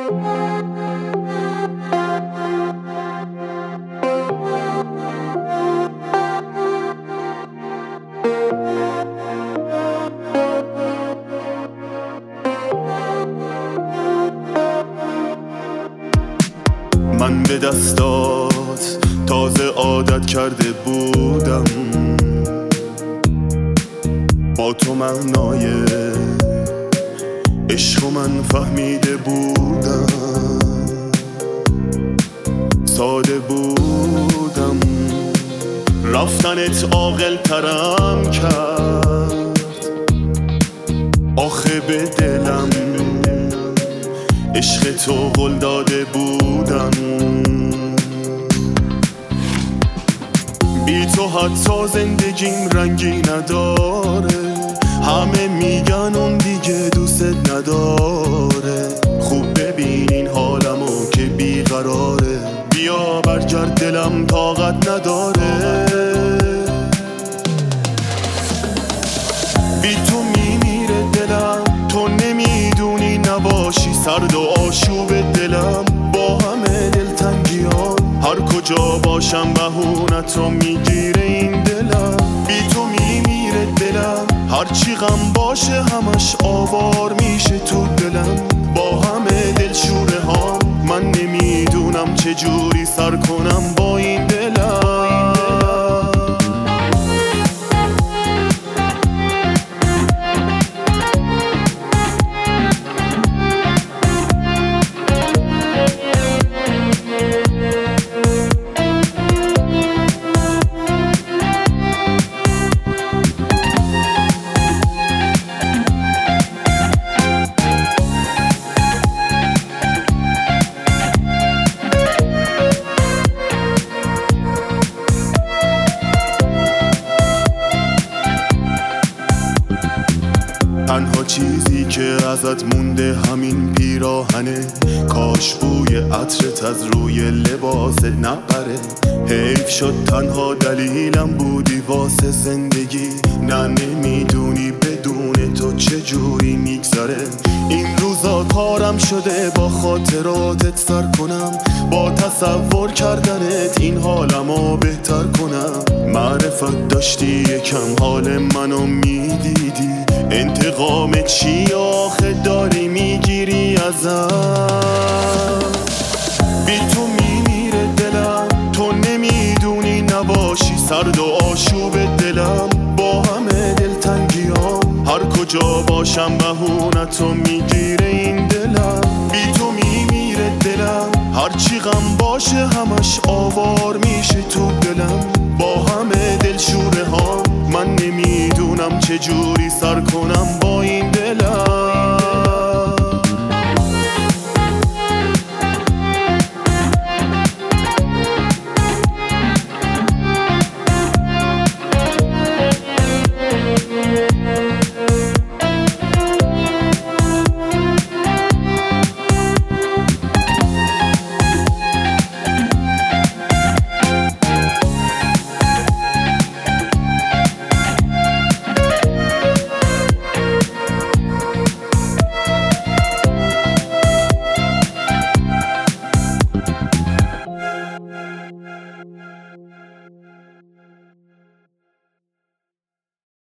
من به دستات تازه عادت کرده بودم، با تو معنای عشق من فهمیده بودم، ساده بودم، رفتنت عاقل ترم کرد. آخه به دلم عشق تو قول داده بودم، بی تو حتی زندگیم رنگی نداره. همه میگن اون دیگه دوست نداره، خوب ببین این حالمو که بیقراره. بیا برگرد دلم طاقت نداره، بی تو میمیره دلم. تو نمیدونی نباشی سرد و آشوب دلم. با همه دلتنگیام هر کجا باشم بهونتو میگیره این دلم. بی تو میمیره دلم، هرچی غم باشه همش آوار میشه تو دلم. با همه دلشوره هام من نمیدونم چجوری سر کنم با این دلم. تنها چیزی که ازت مونده همین پیراهنه، کاش بوی عطرت از روی لباست نپره. حیف شد تنها دلیلم بودی واسه زندگی. نه نمیدونی بدون تو چجوری میگذره. این روزا کارم شده با خاطراتت سر کنم، با تصور کردنت این حالمو بهتر کنم. معرفت داشتی یکم حال منو میدیدی، انتقام چی آخه داری میگیری ازم. بی تو میمیره دلم، تو نمیدونی نباشی سرد و آشوب دلم. با همه دلتنگیام هر کجا باشم بهونتو میگیره این دلم. بی تو میمیره دلم، هرچی غم باشه همش آوار میشه تو دلم.